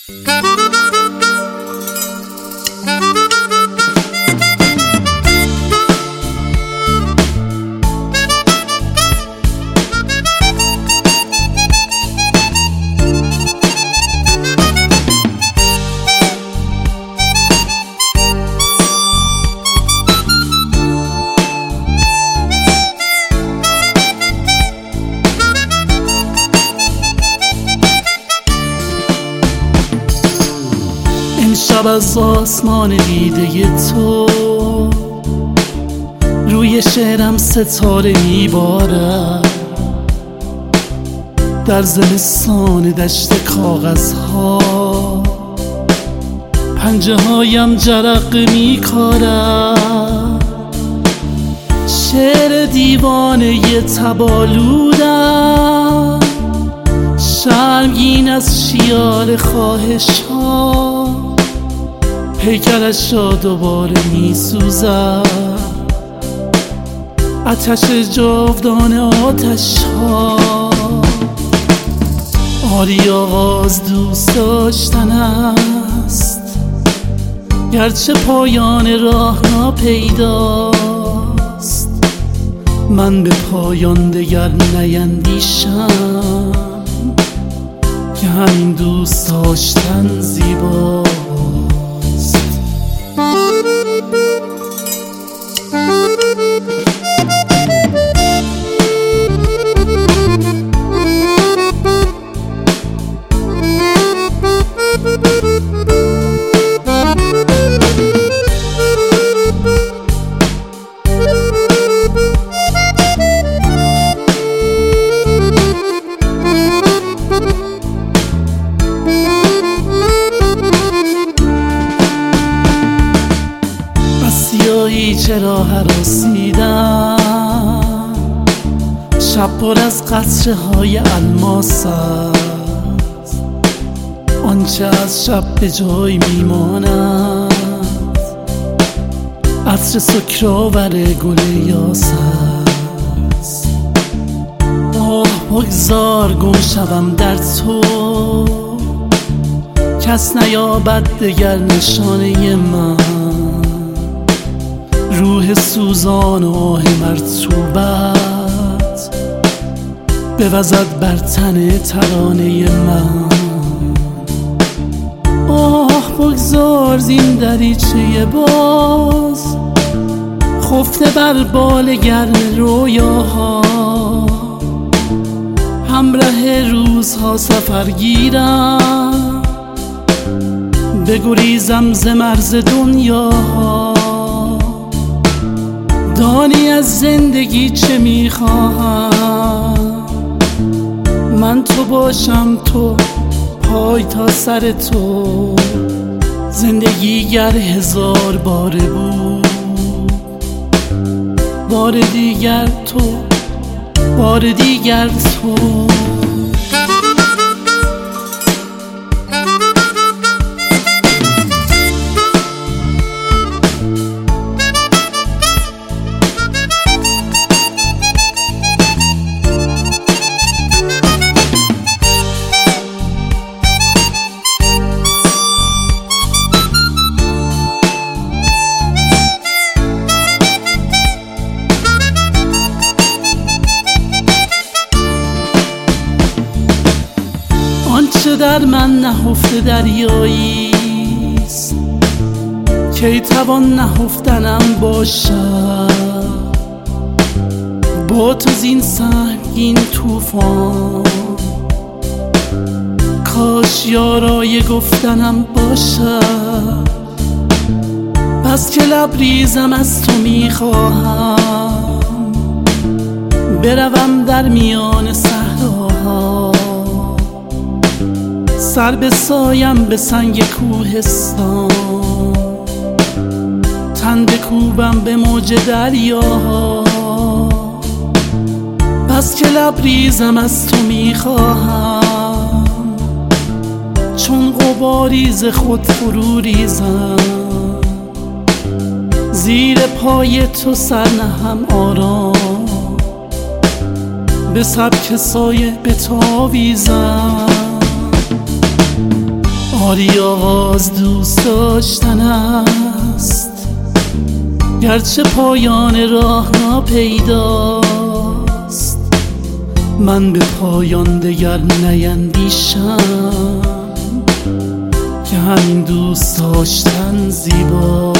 امشب از آسمان دیده تو روی شعرم ستاره میبارد، در زمستان دشت کاغذها پنجه هایم جرقه میکارد. شعر دیوانه تبالودم شرمگین از شیار خواهش ها، پیکرش را دوباره می سوزد آتش جاودان آتش ها. آری آغاز دوست داشتن است، گرچه پایان راه ناپیداست. من به پایان دگر نیندیشم که همین دوست داشتن زیباست. سیاهی چرا هراسیدم، شب پر از قطره های الماس است. آنچه از شب به جای میماند عطر سکرآور گل یاس است. آه بگذار گم شوم در تو، کس نیابد دگر نشانه من. روح سوزان و آه مرطوبت بوزد بر تن ترانه من. آه بگذار زین دریچه باز خفته بر بال گرم رویاها، همراه روزها سفر گیرم بگریزم ز مرز دنیاها. دانی از زندگی چه میخواهم، من تو باشم تو پای تا سر تو. زندگی گر 1000 باره بود، بار دیگر تو، بار دیگر تو. آنچه در من نهفته دریاییست، کی توان نهفتنم باشد. با تو زین سنگین طوفان کاش یارای گفتنم باشد. بس که لبریزم از تو میخواهم، بروم در میان صحراها. سر بسایم به سنگ کوهستان، تن بکوبم به موج دریاها. بس که لبریزم از تو میخواهم، چون غباری ز خود فرو ریزم. زیر پای تو سر نهم آرام، به سبک سایه بتاویزم. آری آغاز دوست داشتن است، گرچه پایان راه ناپیداست. من به پایان دگر نیندیشم که همین دوست داشتن زیباست.